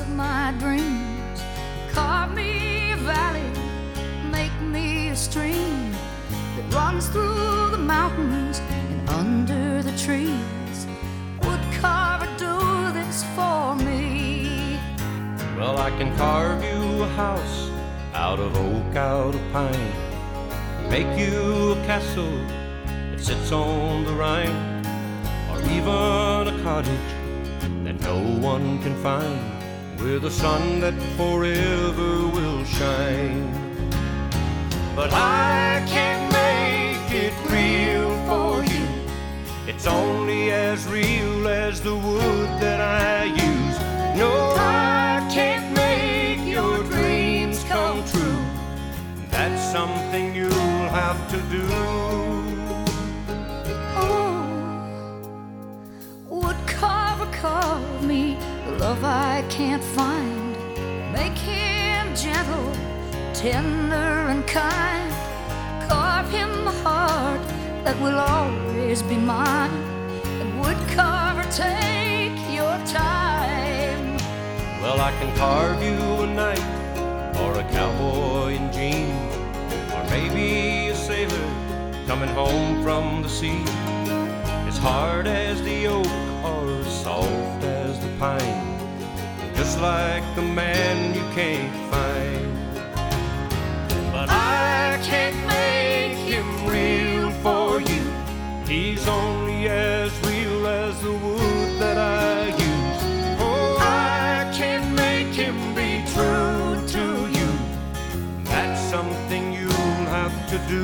my dreams. Carve me a valley, make me a stream that runs through the mountains and under the trees. Would carver do this for me? Well, I can carve you a house out of oak, out of pine, make you a castle that sits on the Rhine, or even a cottage that no one can find, with a sun that forever will shine. But I can't make it real for you. It's only as real as the wood that I use. No, I can't make your dreams come true. That's something you'll have to do. Oh, would carver carve me the love I can't find? Make him gentle, tender and kind. Carve him a heart that will always be mine. And would carver take your time? Well, I can carve you a knight, or a cowboy in jeans, or maybe a sailor coming home from the sea, as hard as the oak or soft as the pine, just like the man you can't find. But I can't make him real for you. He's only as real as the wood that I use. Oh, I can't make him be true to you. That's something you'll have to do.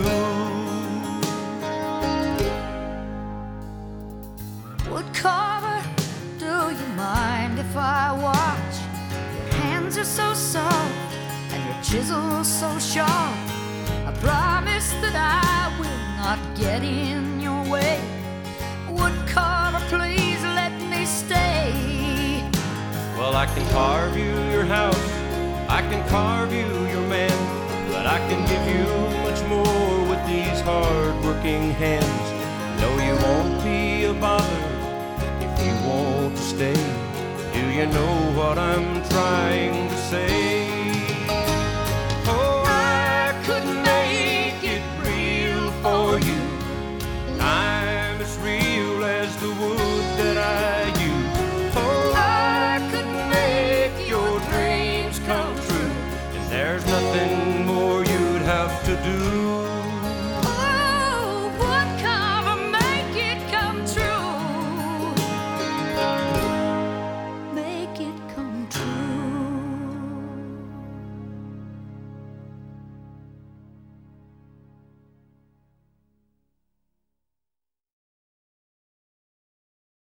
Wood carver, do you mind if I watch? Your hands are so soft and your chisel so sharp. I promise that I will not get in your way. Wood carver, please let me stay. Well, I can carve you your house, I can carve you your man, but I can give you much more with these hard-working hands. No, you won't be a bother if you want to stay. Do you know what I'm trying to say? Oh, I could make it real for you. I'm as real as the wood that I use. Oh, I could make your dreams come true, and there's nothing more you'd have to do.